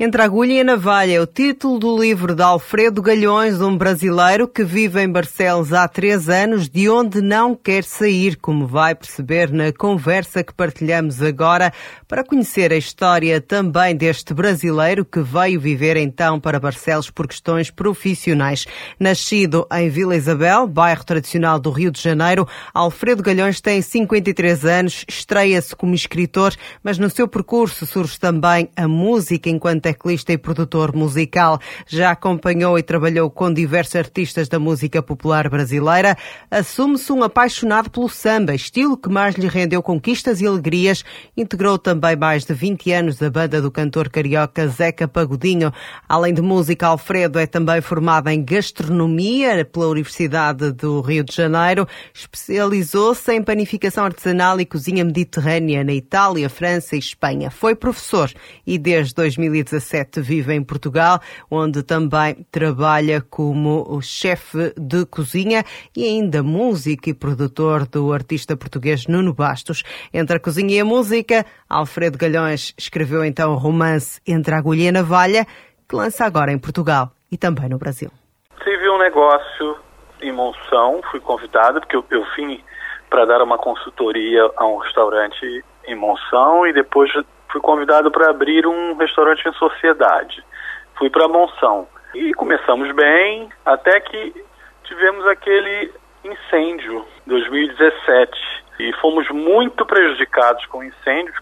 Entre a agulha e a navalha é o título do livro de Alfredo Galhões, um brasileiro que vive em Barcelos há 3 anos, de onde não quer sair, como vai perceber na conversa que partilhamos agora, para conhecer a história também deste brasileiro que veio viver então para Barcelos por questões profissionais. Nascido em Vila Isabel, bairro tradicional do Rio de Janeiro, Alfredo Galhões tem 53 anos, estreia-se como escritor, mas no seu percurso surge também a música enquanto teclista e produtor musical. Já acompanhou e trabalhou com diversos artistas da música popular brasileira. Assume-se um apaixonado pelo samba, estilo que mais lhe rendeu conquistas e alegrias. Integrou também mais de 20 anos a banda do cantor carioca Zeca Pagodinho. Além de música, Alfredo é também formado em gastronomia pela Universidade do Rio de Janeiro. Especializou-se em panificação artesanal e cozinha mediterrânea na Itália, França e Espanha. Foi professor e desde 2017 vive em Portugal, onde também trabalha como o chefe de cozinha e ainda músico e produtor do artista português Nuno Bastos. Entre a cozinha e a música, Alfredo Galhões escreveu então o romance Entre a agulha e a navalha, que lança agora em Portugal e também no Brasil. Tive um negócio em Monção, fui convidado porque eu vim para dar uma consultoria a um restaurante em Monção e depois fui convidado para abrir um restaurante em sociedade. Fui para Monção e começamos bem, até que tivemos aquele incêndio em 2017 e fomos muito prejudicados com o incêndio.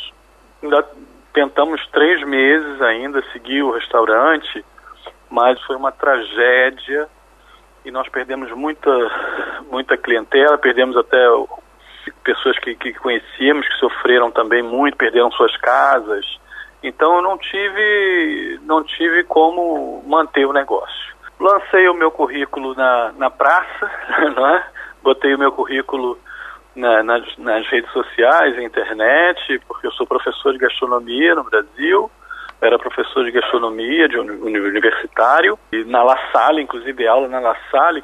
Tentamos 3 meses ainda seguir o restaurante, mas foi uma tragédia e nós perdemos muita clientela, perdemos até pessoas que conhecíamos, que sofreram também muito, perderam suas casas. Então eu não tive como manter o negócio. Lancei o meu currículo na praça, não é? Botei o meu currículo nas redes sociais, na internet, porque eu sou professor de gastronomia no Brasil. Era professor de gastronomia universitário, e na La Salle, inclusive aula na La Salle,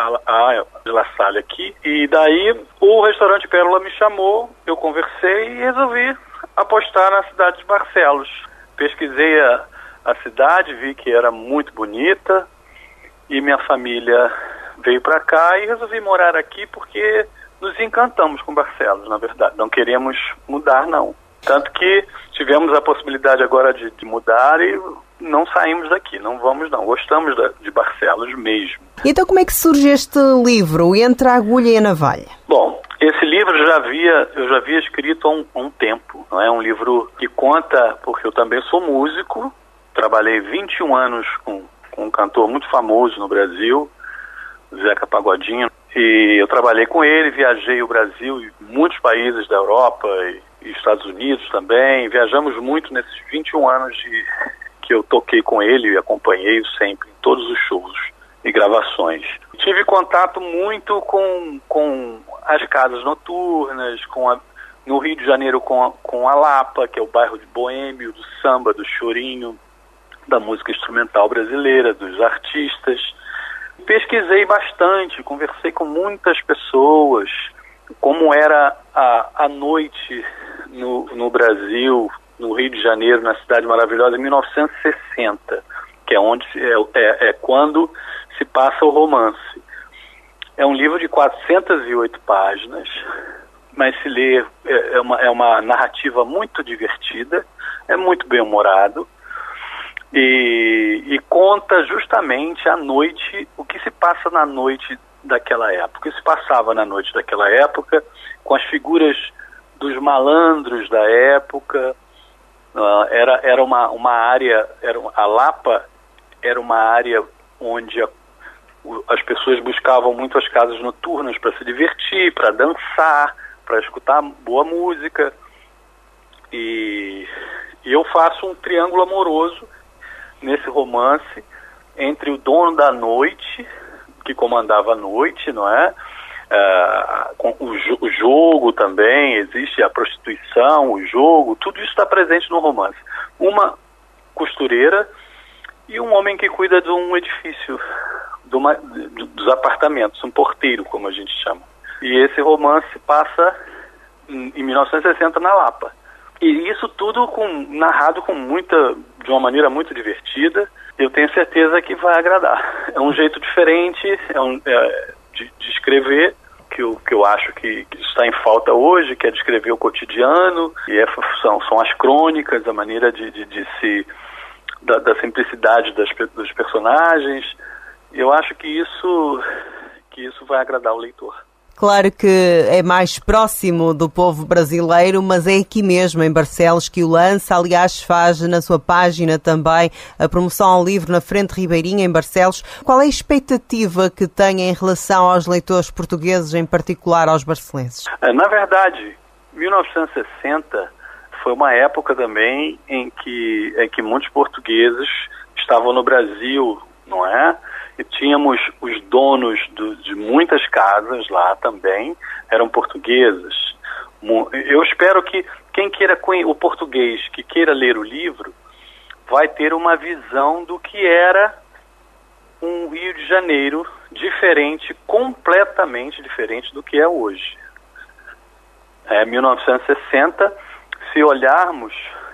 a La Salle aqui. E daí o restaurante Pérola me chamou, eu conversei e resolvi apostar na cidade de Barcelos. Pesquisei a cidade, vi que era muito bonita e minha família veio para cá e resolvi morar aqui porque nos encantamos com Barcelos, na verdade. Não queríamos mudar, não. Tanto que tivemos a possibilidade agora de mudar e não saímos daqui, não vamos não, gostamos de Barcelos mesmo. Então como é que surge este livro, Entre a agulha e a navalha? Bom, esse livro eu já havia escrito há um tempo, não é? Um livro que conta, porque eu também sou músico, trabalhei 21 anos com um cantor muito famoso no Brasil, Zeca Pagodinho, e eu trabalhei com ele, viajei o Brasil e muitos países da Europa e Estados Unidos também. Viajamos muito nesses 21 anos que eu toquei com ele e acompanhei-o sempre em todos os shows e gravações. Tive contato muito com as casas noturnas, no Rio de Janeiro com a Lapa, que é o bairro de boêmio, do samba, do chorinho, da música instrumental brasileira, dos artistas. Pesquisei bastante, conversei com muitas pessoas, como era a noite no Brasil, no Rio de Janeiro, na Cidade Maravilhosa, em 1960, que é quando se passa o romance. É um livro de 408 páginas, mas se lê, é uma narrativa muito divertida, é muito bem-humorado, e conta justamente a noite, o que se passa na noite daquela época. O que se passava na noite daquela época, com as figuras dos malandros da época. Era uma área, a Lapa era uma área onde as pessoas buscavam muito as casas noturnas para se divertir, para dançar, para escutar boa música. E eu faço um triângulo amoroso nesse romance entre o dono da noite, que comandava a noite, não é? Com o jogo também, existe a prostituição, o jogo, tudo isso está presente no romance. Uma costureira e um homem que cuida de um edifício, dos apartamentos, um porteiro, como a gente chama. E esse romance passa em 1960 na Lapa. E isso tudo narrado de uma maneira muito divertida. Eu tenho certeza que vai agradar. É um jeito diferente de escrever, que eu acho que está em falta hoje, que é descrever o cotidiano, e são as crônicas, a maneira da simplicidade dos personagens. Eu acho que isso vai agradar o leitor. Claro que é mais próximo do povo brasileiro, mas é aqui mesmo, em Barcelos, que o lança. Aliás, faz na sua página também a promoção ao livro na Frente Ribeirinha, em Barcelos. Qual é a expectativa que tem em relação aos leitores portugueses, em particular aos barcelenses? Na verdade, 1960 foi uma época também em que muitos portugueses estavam no Brasil, não é? E tínhamos os donos de muitas casas lá também, eram portugueses. Eu espero que quem queira o português, que queira ler o livro, vai ter uma visão do que era um Rio de Janeiro diferente, completamente diferente do que é hoje. 1960, se olharmos,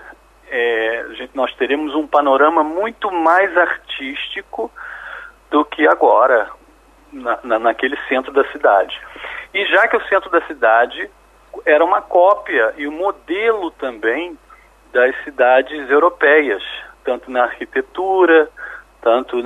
nós teremos um panorama muito mais artístico do que agora, naquele centro da cidade. E já que o centro da cidade era uma cópia e um modelo também das cidades europeias, tanto na arquitetura, tanto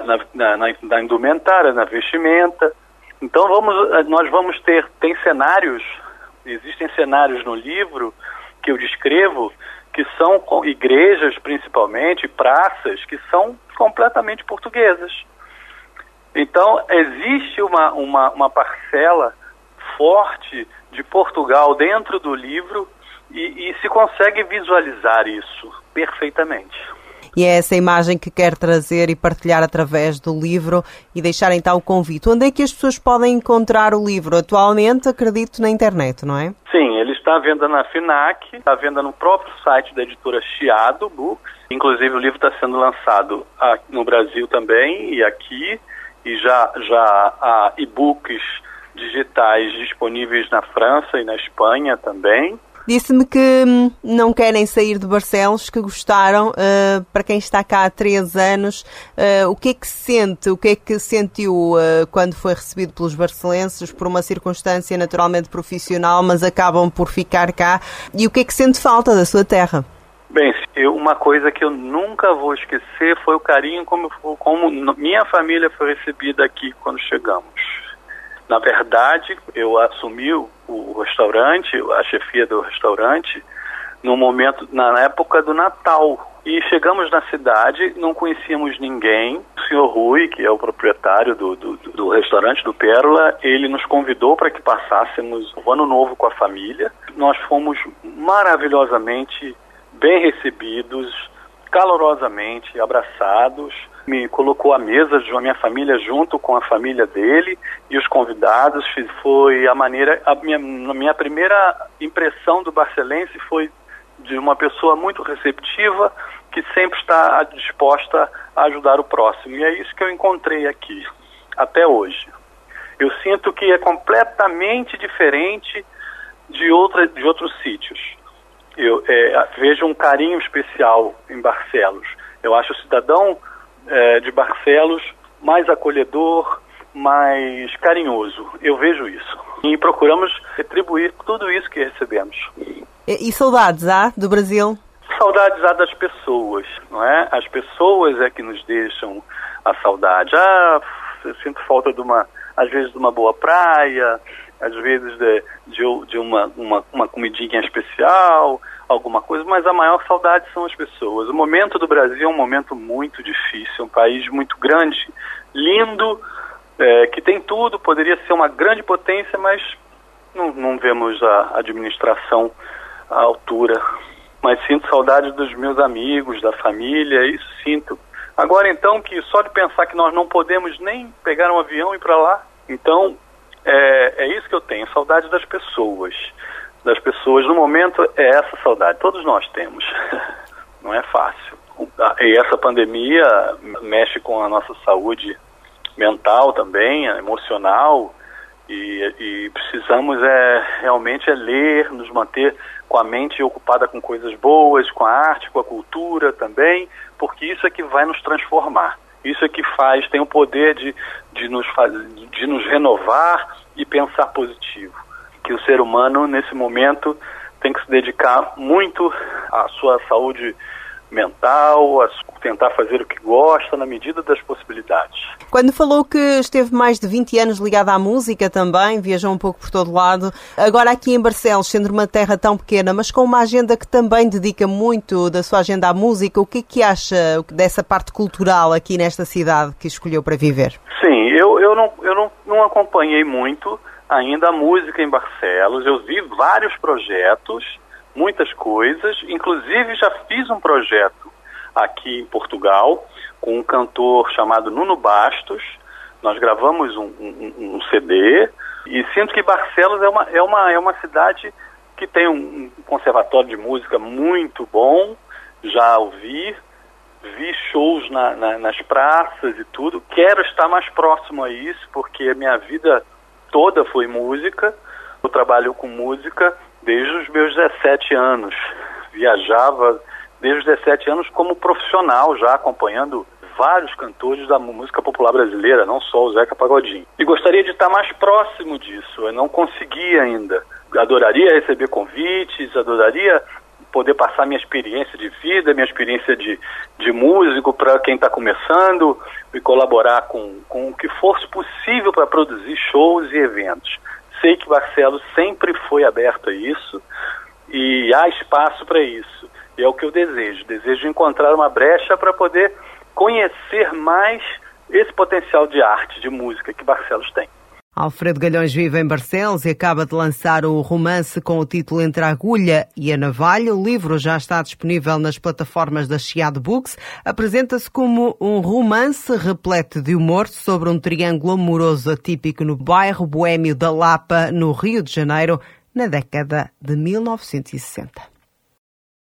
na indumentária, na vestimenta. Então nós vamos tem cenários, existem cenários no livro que eu descrevo, que são igrejas principalmente, praças, que são completamente portuguesas. Então, existe uma parcela forte de Portugal dentro do livro e se consegue visualizar isso perfeitamente. E é essa imagem que quer trazer e partilhar através do livro e deixar então o convite. Onde é que as pessoas podem encontrar o livro? Atualmente, acredito, na internet, não é? Sim, ele está à venda na FINAC, está à venda no próprio site da editora Chiado Books. Inclusive, o livro está sendo lançado no Brasil também e aqui. E já há e-books digitais disponíveis na França e na Espanha também. Disse-me que não querem sair de Barcelos, que gostaram. Para quem está cá há 3 anos, o que é que sente, o que é que sentiu quando foi recebido pelos barcelenses, por uma circunstância naturalmente profissional, mas acabam por ficar cá? E o que é que sente falta da sua terra? Bem, uma coisa que eu nunca vou esquecer foi o carinho como minha família foi recebida aqui quando chegamos. Na verdade, eu assumi o restaurante, a chefia do restaurante, na época do Natal. E chegamos na cidade, não conhecíamos ninguém. O senhor Rui, que é o proprietário do restaurante do Pérola, ele nos convidou para que passássemos o Ano Novo com a família. Nós fomos maravilhosamente bem recebidos, calorosamente abraçados. Me colocou à mesa de minha família junto com a família dele e os convidados. Foi a minha primeira impressão do barcelense foi de uma pessoa muito receptiva, que sempre está disposta a ajudar o próximo. E é isso que eu encontrei aqui, até hoje. Eu sinto que é completamente diferente de outros sítios. Eu vejo um carinho especial em Barcelos. Eu acho o cidadão de Barcelos mais acolhedor, mais carinhoso. Eu vejo isso. E procuramos retribuir tudo isso que recebemos. E saudades do Brasil? Saudades das pessoas, não é? As pessoas é que nos deixam a saudade. Eu sinto falta às vezes de uma boa praia, às vezes de uma comidinha especial, alguma coisa, mas a maior saudade são as pessoas. O momento do Brasil é um momento muito difícil, um país muito grande, lindo, que tem tudo, poderia ser uma grande potência, mas não vemos a administração à altura. Mas sinto saudade dos meus amigos, da família, isso sinto. Agora então, que só de pensar que nós não podemos nem pegar um avião e ir para lá, então é isso que eu tenho, saudade das pessoas. Das pessoas, no momento, é essa saudade. Todos nós temos. Não é fácil. E essa pandemia mexe com a nossa saúde mental também, emocional. E precisamos realmente ler, nos manter com a mente ocupada com coisas boas, com a arte, com a cultura também, porque isso é que vai nos transformar. Isso é que tem o poder de nos renovar e pensar positivo. Que o ser humano, nesse momento, tem que se dedicar muito à sua saúde mental, a tentar fazer o que gosta na medida das possibilidades. Quando falou que esteve mais de 20 anos ligado à música também, viajou um pouco por todo lado, agora aqui em Barcelos, sendo uma terra tão pequena, mas com uma agenda que também dedica muito da sua agenda à música, o que acha dessa parte cultural aqui nesta cidade que escolheu para viver? Sim, eu não acompanhei muito ainda a música em Barcelos. Eu vi vários projetos, muitas coisas, inclusive já fiz um projeto aqui em Portugal com um cantor chamado Nuno Bastos. Nós gravamos um CD e sinto que Barcelos é uma cidade que tem um conservatório de música muito bom. Já vi shows nas praças e tudo. Quero estar mais próximo a isso, porque a minha vida toda foi música. Eu trabalho com música desde os meus 17 anos. Viajava desde os 17 anos como profissional, já acompanhando vários cantores da música popular brasileira, não só o Zeca Pagodinho. E gostaria de estar mais próximo disso, eu não consegui ainda. Adoraria receber convites, adoraria poder passar minha experiência de vida, minha experiência de músico para quem está começando e colaborar com o que fosse possível para produzir shows e eventos. Sei que Barcelos sempre foi aberto a isso e há espaço para isso. E é o que eu desejo. Desejo encontrar uma brecha para poder conhecer mais esse potencial de arte, de música que Barcelos tem. Alfredo Galhões vive em Barcelos e acaba de lançar o romance com o título Entre a Agulha e a Navalha. O livro já está disponível nas plataformas da Chiado Books. Apresenta-se como um romance repleto de humor sobre um triângulo amoroso atípico no bairro boémio da Lapa, no Rio de Janeiro, na década de 1960.